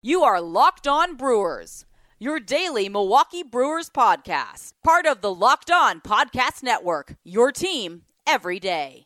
You are Locked On Brewers, your daily Milwaukee Brewers podcast. Part of the Locked On Podcast Network, your team every day.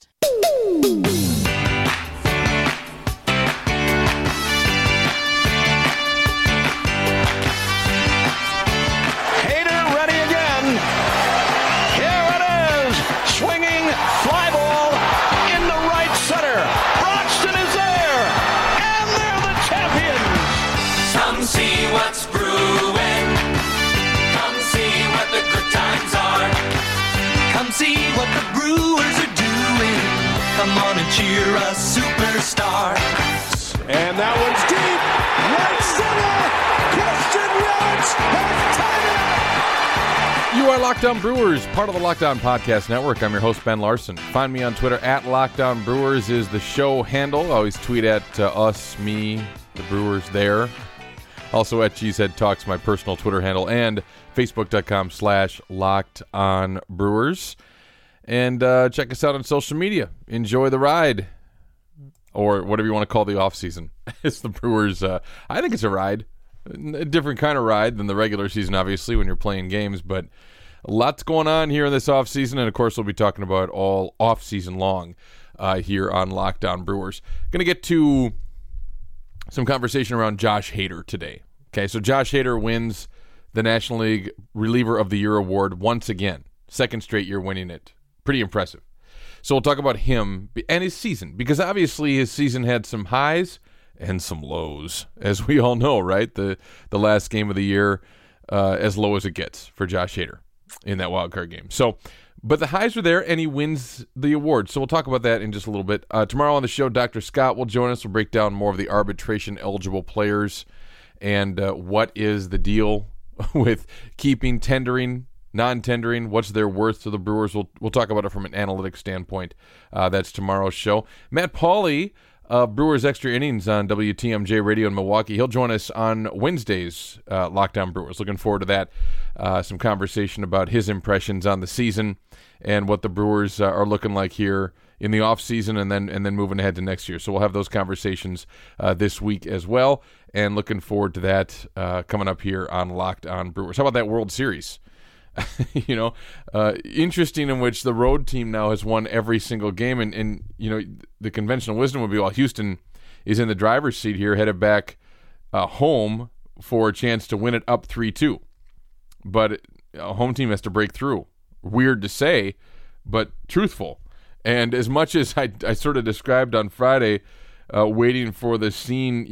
Hader ready again. Here it is. Swinging fly ball into right center. Broxton is there. And they're the champions. Come see what's brewing. Come see what the good times are. Come see what the Brewers are doing. Come on and cheer a superstar. And that one's deep. Right center. Christian Yelich has tied it. You are Locked On Brewers, part of the Locked On Podcast Network. I'm your host, Ben Larson. Find me on Twitter at Locked On Brewers is the show handle. Always tweet at us, me, the Brewers there. Also at Cheesehead Talks, my personal Twitter handle, and Facebook.com/LockedOnBrewers. And check us out on social media. Enjoy the ride, or whatever you want to call the off season. It's the Brewers. I think it's a ride, a different kind of ride than the regular season, obviously, when you're playing games. But lots going on here in this off season, and of course, we'll be talking about all off season long here on Locked On Brewers. Going to get to some conversation around Josh Hader today. Okay, so Josh Hader wins the National League Reliever of the Year award once again. Second straight year winning it. Pretty impressive. So we'll talk about him and his season, because obviously his season had some highs and some lows, as we all know, right? The last game of the year, as low as it gets for Josh Hader in that wild card game. So, but the highs are there, and he wins the award. So we'll talk about that in just a little bit. Tomorrow on the show, Dr. Scott will join us. We'll break down more of the arbitration-eligible players and what is the deal with keeping, tendering, non-tendering, what's their worth to the Brewers. We'll talk about it from an analytic standpoint. That's tomorrow's show. Matt Pauley, Brewers Extra Innings on WTMJ Radio in Milwaukee. He'll join us on Wednesday's Lockdown Brewers. Looking forward to that. Some conversation about his impressions on the season and what the Brewers are looking like here in the offseason and then moving ahead to next year. So we'll have those conversations this week as well, and looking forward to that coming up here on Locked On Brewers. How about that World Series? Interesting, in which the road team now has won every single game, and the conventional wisdom would be, well, Houston is in the driver's seat here, headed back home for a chance to win it up 3-2. But a home team has to break through. Weird to say, but truthful. And as much as I sort of described on Friday, waiting for the scene,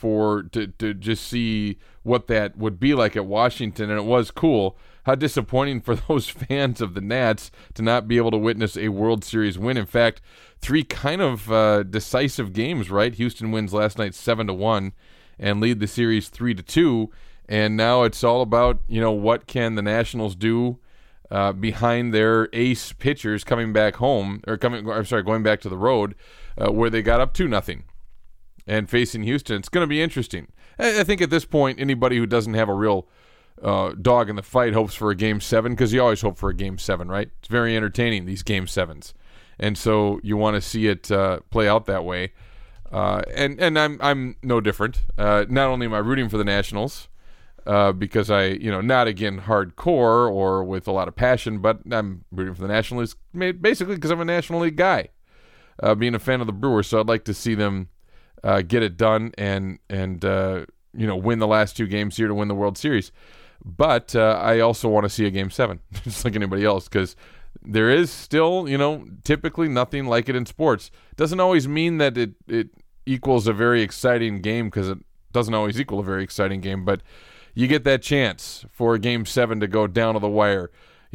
to just see what that would be like at Washington, and it was cool. How disappointing for those fans of the Nats to not be able to witness a World Series win. In fact, three kind of decisive games, right? Houston wins last night 7-1 and lead the series 3-2. And now it's all about, what can the Nationals do behind their ace pitchers coming back home, going back to the road, where they got up 2-0 and facing Houston. It's going to be interesting. I think at this point, anybody who doesn't have a real dog in the fight hopes for a Game 7, because you always hope for a Game 7, right? It's very entertaining, these Game 7s. And so you want to see it play out that way. And I'm no different. Not only am I rooting for the Nationals, because I, not again hardcore or with a lot of passion, but I'm rooting for the Nationals basically because I'm a National League guy, being a fan of the Brewers. So I'd like to see them get it done and win the last two games here to win the World Series. But I also want to see a Game 7, just like anybody else, because there is still, typically nothing like it in sports. Doesn't always mean that it equals a very exciting game, because it doesn't always equal a very exciting game, but you get that chance for a Game 7 to go down to the wire.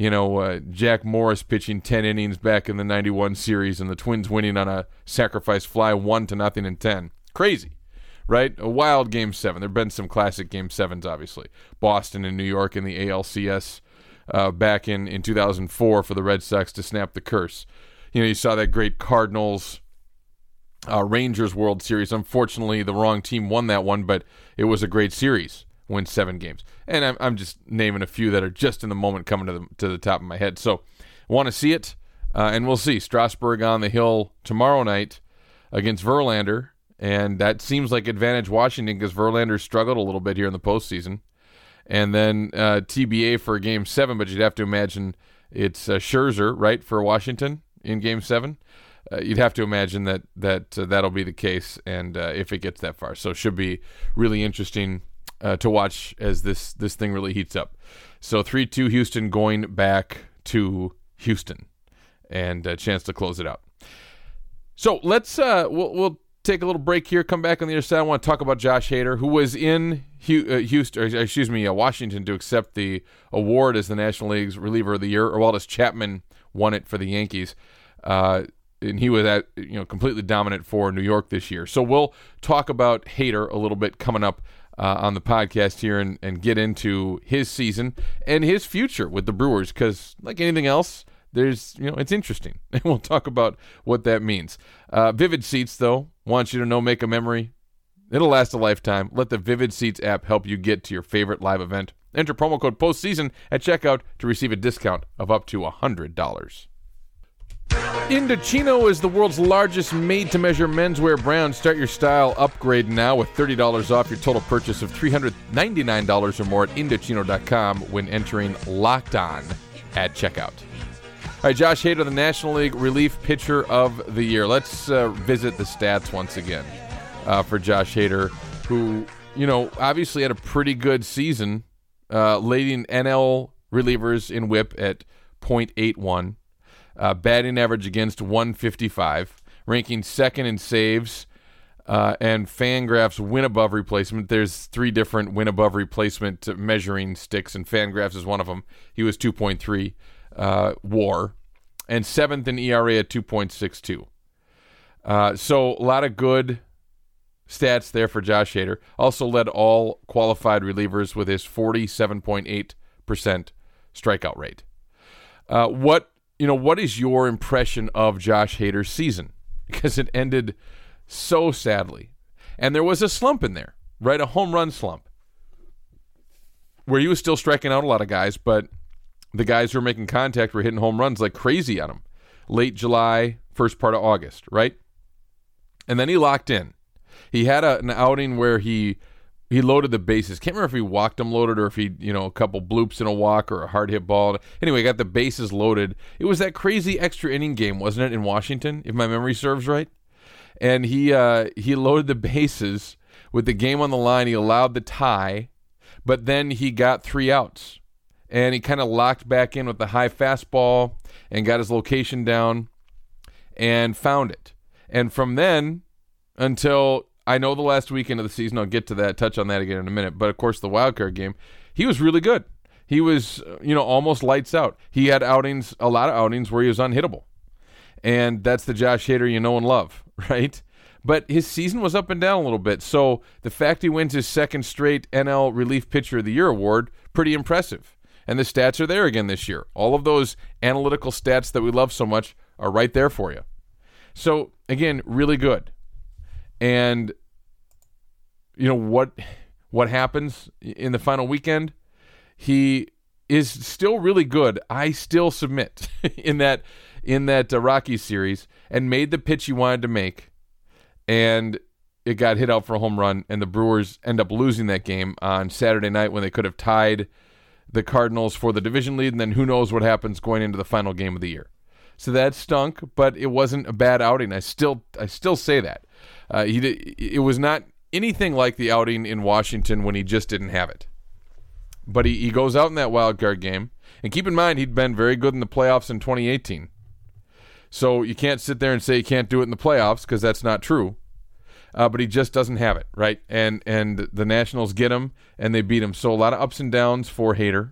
Jack Morris pitching 10 innings back in the 91 series, and the Twins winning on a sacrifice fly 1-0 in 10. Crazy, right? A wild Game 7. There have been some classic Game 7s, obviously. Boston and New York in the ALCS back in 2004 for the Red Sox to snap the curse. You saw that great Cardinals Rangers World Series. Unfortunately, the wrong team won that one, but it was a great series. Win 7 games. And I'm just naming a few that are just in the moment coming to the top of my head. So want to see it, and we'll see. Strasburg on the hill tomorrow night against Verlander, and that seems like advantage Washington because Verlander struggled a little bit here in the postseason. And then TBA for Game 7, but you'd have to imagine it's Scherzer, right, for Washington in Game 7. You'd have to imagine that'll be the case, and if it gets that far. So it should be really interesting to watch as this thing really heats up. So 3-2 Houston going back to Houston, and a chance to close it out. So let's we'll take a little break here, come back on the other side. I want to talk about Josh Hader, who was in Washington to accept the award as the National League's reliever of the year. Aroldis Chapman won it for the Yankees, and he was completely dominant for New York this year. So we'll talk about Hader a little bit coming up on the podcast here and get into his season and his future with the Brewers, because like anything else, it's interesting. And we'll talk about what that means. Vivid Seats, though, wants you to know, make a memory. It'll last a lifetime. Let the Vivid Seats app help you get to your favorite live event. Enter promo code POSTSEASON at checkout to receive a discount of up to $100. Indochino is the world's largest made-to-measure menswear brand. Start your style upgrade now with $30 off your total purchase of $399 or more at Indochino.com when entering Locked On at checkout. All right, Josh Hader, the National League Relief Pitcher of the Year. Let's visit the stats once again for Josh Hader, who, obviously had a pretty good season, leading NL relievers in whip at .81. Batting average against 155, ranking second in saves, and Fangraphs win above replacement. There's 3 different win above replacement measuring sticks, and Fangraphs is one of them. He was 2.3 WAR, and 7th in ERA at 2.62. So a lot of good stats there for Josh Hader. Also led all qualified relievers with his 47.8% strikeout rate. What is your impression of Josh Hader's season? Because it ended so sadly. And there was a slump in there, right? A home run slump, where he was still striking out a lot of guys, but the guys who were making contact were hitting home runs like crazy on him. Late July, first part of August, right? And then he locked in. He had an outing where he loaded the bases. Can't remember if he walked them loaded or if he, a couple bloops in a walk or a hard hit ball. Anyway, got the bases loaded. It was that crazy extra inning game, wasn't it, in Washington, if my memory serves right? And he loaded the bases with the game on the line. He allowed the tie, but then he got 3 outs. And he kind of locked back in with the high fastball and got his location down and found it. And from then until, I know, the last weekend of the season, I'll get to that, touch on that again in a minute, but of course the wild card game, he was really good. He was, almost lights out. He had outings, a lot of outings where he was unhittable. And that's the Josh Hader you know and love, right? But his season was up and down a little bit. So the fact he wins his second straight NL Relief Pitcher of the Year award, pretty impressive. And the stats are there again this year. All of those analytical stats that we love so much are right there for you. So, again, really good. And, what happens in the final weekend? He is still really good. I still submit in that Rockies series, and made the pitch he wanted to make. And it got hit out for a home run, and the Brewers end up losing that game on Saturday night when they could have tied the Cardinals for the division lead, and then who knows what happens going into the final game of the year. So that stunk, but it wasn't a bad outing. I still say that. It was not anything like the outing in Washington when he just didn't have it. But he goes out in that wild card game, and keep in mind he'd been very good in the playoffs in 2018. So you can't sit there and say he can't do it in the playoffs, because that's not true. But he just doesn't have it, right? And the Nationals get him, and they beat him. So a lot of ups and downs for Hader,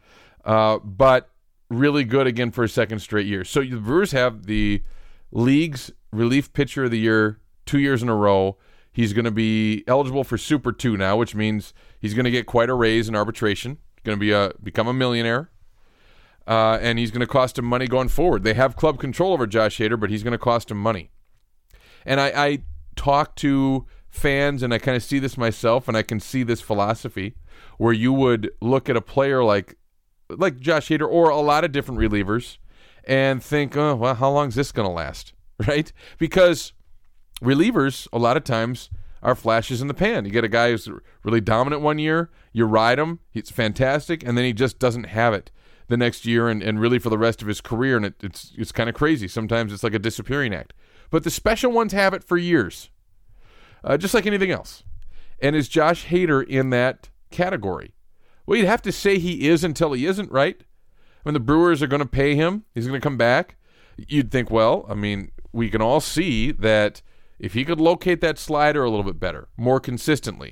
but really good again for a second straight year. So the Brewers have the league's Relief Pitcher of the Year 2 years in a row. He's going to be eligible for Super 2 now, which means he's going to get quite a raise in arbitration. He's going to become a millionaire, and he's going to cost him money going forward. They have club control over Josh Hader, but he's going to cost him money. And I talk to fans, and I kind of see this myself, and I can see this philosophy where you would look at a player like Josh Hader or a lot of different relievers and think, oh, well, how long is this going to last, right? Because relievers, a lot of times, are flashes in the pan. You get a guy who's really dominant one year, you ride him, he's fantastic, and then he just doesn't have it the next year and really for the rest of his career, and it's kind of crazy. Sometimes it's like a disappearing act. But the special ones have it for years, just like anything else. And is Josh Hader in that category? Well, you'd have to say he is until he isn't, right? When the Brewers are going to pay him, he's going to come back. You'd think, well, I mean, we can all see that if he could locate that slider a little bit better, more consistently,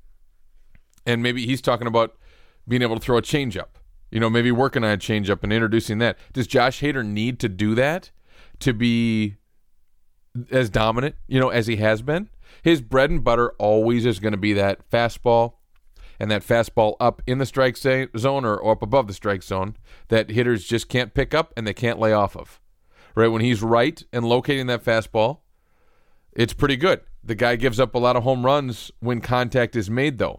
and maybe he's talking about being able to throw a changeup, maybe working on a changeup and introducing that. Does Josh Hader need to do that to be as dominant, as he has been? His bread and butter always is going to be that fastball, and that fastball up in the strike zone or up above the strike zone that hitters just can't pick up and they can't lay off of. Right? When he's right and locating that fastball, it's pretty good. The guy gives up a lot of home runs when contact is made, though.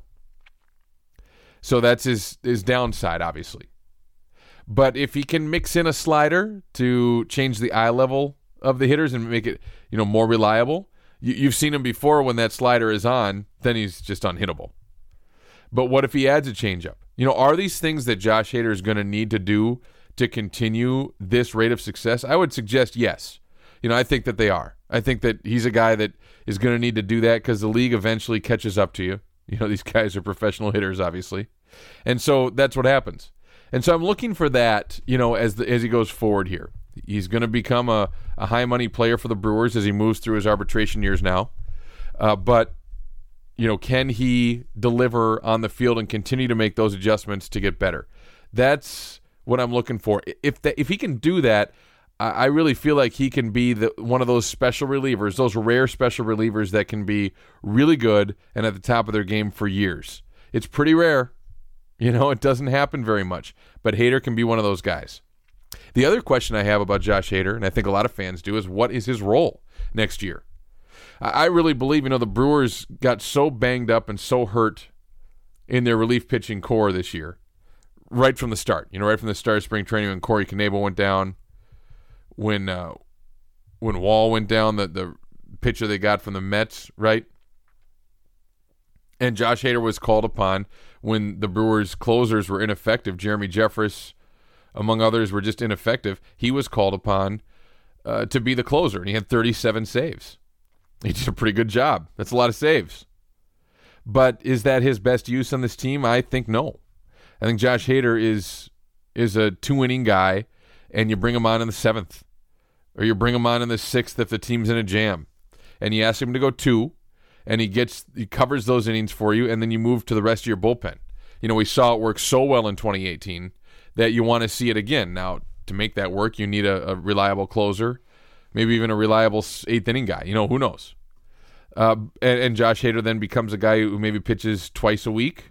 So that's his downside, obviously. But if he can mix in a slider to change the eye level of the hitters and make it, more reliable, you've seen him before when that slider is on, then he's just unhittable. But what if he adds a changeup? Are these things that Josh Hader is going to need to do to continue this rate of success? I would suggest yes. I think that they are. I think that he's a guy that is going to need to do that because the league eventually catches up to you. These guys are professional hitters, obviously. And so that's what happens. And so I'm looking for that, as he goes forward here. He's going to become a high-money player for the Brewers as he moves through his arbitration years now. But, can he deliver on the field and continue to make those adjustments to get better? That's what I'm looking for. If he can do that, I really feel like he can be one of those special relievers, those rare special relievers that can be really good and at the top of their game for years. It's pretty rare. It doesn't happen very much. But Hader can be one of those guys. The other question I have about Josh Hader, and I think a lot of fans do, is what is his role next year? I really believe, the Brewers got so banged up and so hurt in their relief pitching core this year, right from the start. Right from the start of spring training when Corey Knebel went down, when Wall went down, the pitcher they got from the Mets, right? And Josh Hader was called upon when the Brewers' closers were ineffective. Jeremy Jeffress, among others, were just ineffective. He was called upon to be the closer, and he had 37 saves. He did a pretty good job. That's a lot of saves. But is that his best use on this team? I think no. I think Josh Hader is a 2-inning guy, and you bring him on in the 7th, or you bring him on in the 6th if the team's in a jam, and you ask him to go 2, and he covers those innings for you, and then you move to the rest of your bullpen. We saw it work so well in 2018 that you want to see it again. Now, to make that work, you need a reliable closer, maybe even a reliable 8th-inning guy. Who knows? And Josh Hader then becomes a guy who maybe pitches twice a week.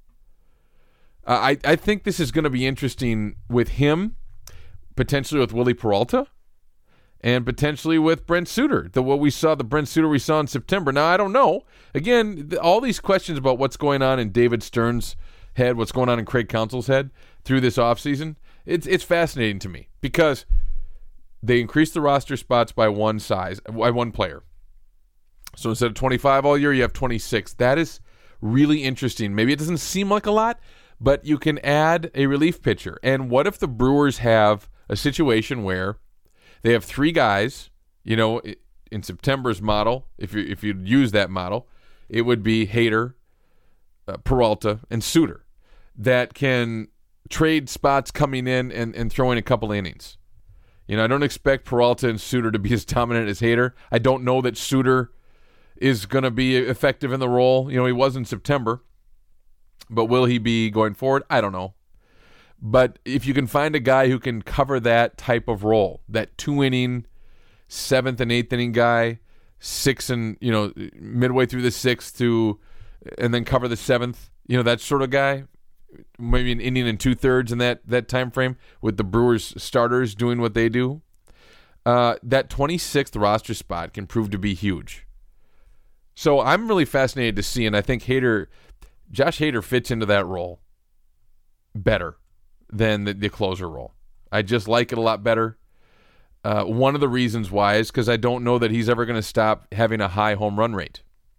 I think this is going to be interesting with him, potentially with Willie Peralta, and potentially with Brent Suter. The Brent Suter we saw in September. Now, I don't know. Again, all these questions about what's going on in David Stern's head, what's going on in Craig Counsell's head through this offseason, it's fascinating to me because they increased the roster spots by one player. So instead of 25 all year, you have 26. That is really interesting. Maybe it doesn't seem like a lot, but you can add a relief pitcher. And what if the Brewers have a situation where they have 3 guys, in September's model, if you use that model, it would be Hader, Peralta, and Suter that can trade spots coming in and throw in a couple innings. I don't expect Peralta and Suter to be as dominant as Hader. I don't know that Suter is going to be effective in the role. He was in September, but will he be going forward? I don't know. But if you can find a guy who can cover that type of role, that 2-inning, 7th and 8th inning guy, 6 and midway through the 6th and then cover the 7th, that sort of guy, maybe an inning and 2/3 in that time frame with the Brewers starters doing what they do, that 26th roster spot can prove to be huge. So I'm really fascinated to see, and I think Josh Hader fits into that role better than the closer role. I just like it a lot better. One of the reasons why is because I don't know that he's ever going to stop having a high home run rate.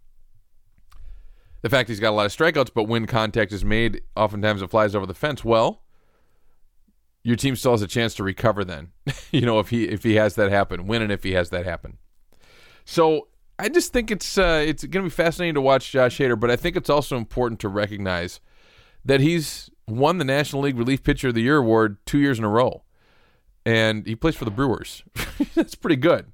The fact he's got a lot of strikeouts, but when contact is made, oftentimes it flies over the fence. Well, your team still has a chance to recover then, if he has that happen, win, and if he has that happen. So I just think it's going to be fascinating to watch Josh Hader, but I think it's also important to recognize that he's won the National League Relief Pitcher of the Year award 2 years in a row, and he plays for the Brewers. That's pretty good.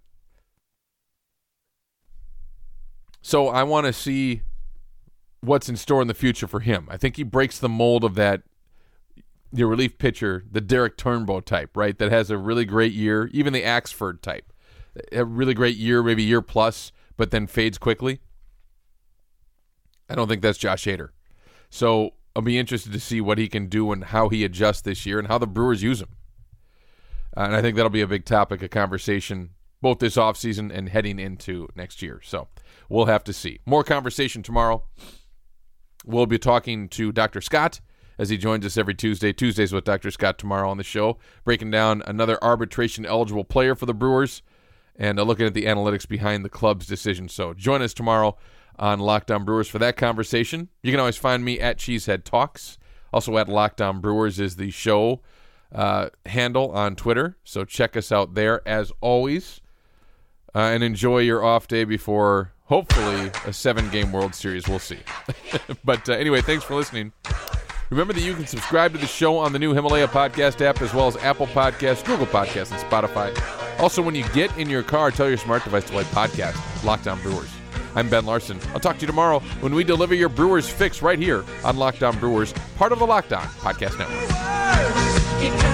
So I want to see what's in store in the future for him. I think he breaks the mold of that relief pitcher, the Derek Turnbow type, right? That has a really great year, even the Axford type. A really great year, maybe year plus, but then fades quickly. I don't think that's Josh Hader. So I'll be interested to see what he can do and how he adjusts this year and how the Brewers use him. And I think that'll be a big topic of conversation both this offseason and heading into next year. So we'll have to see. More conversation tomorrow. We'll be talking to Dr. Scott as he joins us every Tuesday. Tuesdays with Dr. Scott tomorrow on the show, breaking down another arbitration-eligible player for the Brewers and looking at the analytics behind the club's decision. So join us tomorrow on Locked On Brewers for that conversation. You can always find me at Cheesehead Talks. Also at Locked On Brewers is the show handle on Twitter. So check us out there as always. And enjoy your off day before, hopefully, a 7-game World Series. We'll see. But anyway, thanks for listening. Remember that you can subscribe to the show on the new Himalaya podcast app, as well as Apple Podcasts, Google Podcasts, and Spotify. Also, when you get in your car, tell your smart device to play podcast Locked On Brewers. I'm Ben Larson. I'll talk to you tomorrow when we deliver your Brewers fix right here on Locked On Brewers, part of the Locked On Podcast Network.